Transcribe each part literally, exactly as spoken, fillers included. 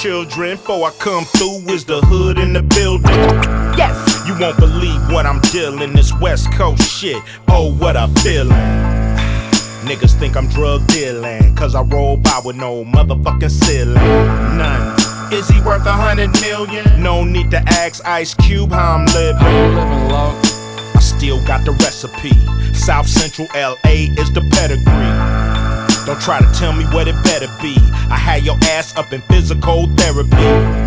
children. Before I come through, is the hood in the building. Yes, you won't believe what I'm dealing. This West Coast shit, oh what a feeling. Niggas think I'm drug dealing, cause I roll by with no motherfucking ceiling. None. Is he worth a hundred million? No need to ask Ice Cube how I'm living. How you living, Lord? I still got the recipe. South Central L A is the pedigree. Don't try to tell me what it better be. I had your ass up in physical therapy.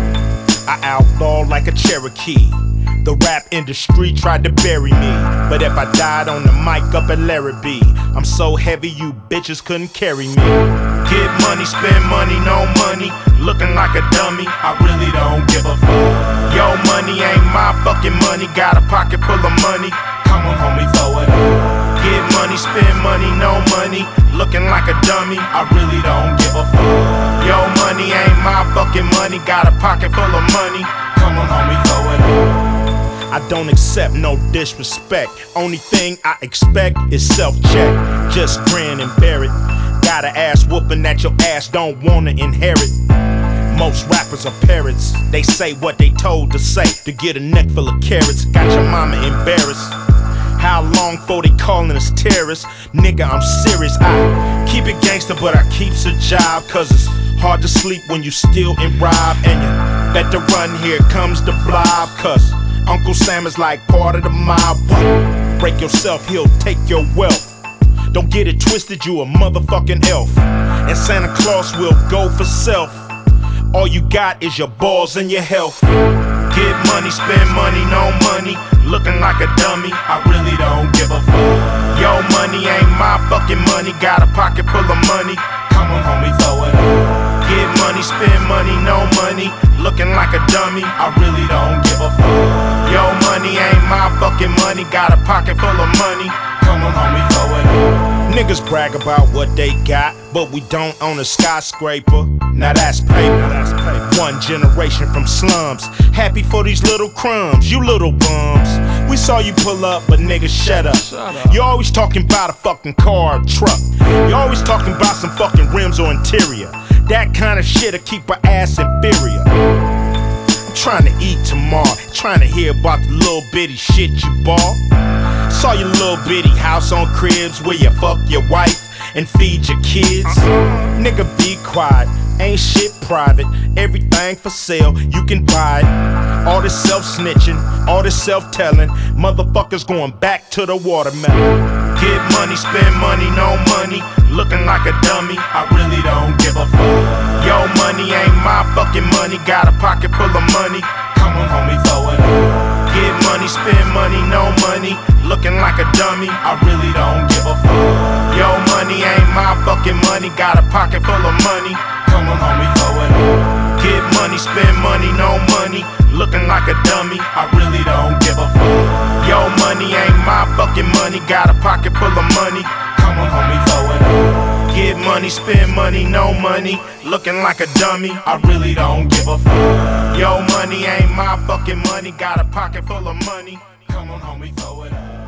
I outlaw like a Cherokee. The rap industry tried to bury me, but if I died on the mic up at Larry B, I'm so heavy you bitches couldn't carry me. Get money, spend money, no money, looking like a dummy, I really don't give a fuck. Yo, money ain't my fucking money, got a pocket full of money, come on homie, throw it up. Get money, spend money, no money, looking like a dummy, I really don't give a fuck. Yo, money ain't my fucking money, got a pocket full of money, come on homie, throw it up. I don't accept no disrespect. Only thing I expect is self-check. Just grin and bear it. Got an ass whooping that your ass don't wanna inherit. Most rappers are parrots. They say what they told to say to get a neck full of carrots. Got your mama embarrassed. How long for they calling us terrorists? Nigga, I'm serious. I keep it gangster, but I keeps a job. Cause it's hard to sleep when you steal and rob. And you better run, here comes the blob. Cause Uncle Sam is like part of the mob. Break yourself, he'll take your wealth. Don't get it twisted, you a motherfucking elf. And Santa Claus will go for self. All you got is your balls and your health. Get money, spend money, no money, looking like a dummy, I really don't give a fuck. Yo, money ain't my fucking money, got a pocket full of money, come on homie, throw it up. Get money, spend money, no money, looking like a dummy, I really don't give a fuck. Yo, money ain't my fucking money, got a pocket full of money, come on homie, throw it up. Niggas brag about what they got, but we don't own a skyscraper. Now that's paper. That's paper. One generation from slums, happy for these little crumbs, you little bums. We saw you pull up, but niggas shut up. Shut up. You always talking about a fucking car or truck. You always talking about some fucking rims or interior. That kind of shit'll keep her ass inferior. I'm trying to eat tomorrow, trying to hear about the little bitty shit you bought. Saw your little bitty house on cribs where you fuck your wife and feed your kids. Uh-uh. Nigga, be quiet, ain't shit private. Everything for sale, you can buy it. All this self-snitching, all this self-telling, motherfuckers going back to the watermelon. Get money, spend money, no money, looking like a dummy, I really don't give a fuck. Yo, money ain't my fucking money, got a pocket full of money, come on homie, throw it up. Get money, spend money, no money, looking like a dummy, I really don't give a fuck. Yo, money ain't my fucking money, got a pocket full of money, come on homie, throw it up. Get money, spend money, no money, looking like a dummy, I really don't give a fuck. Yo, money ain't my fucking money, got a pocket full of money, come on homie, throw it up. Get money, spend money, no money, looking like a dummy, I really don't give a fuck. Yo, money ain't my fucking money, got a pocket full of money, come on homie, throw it up.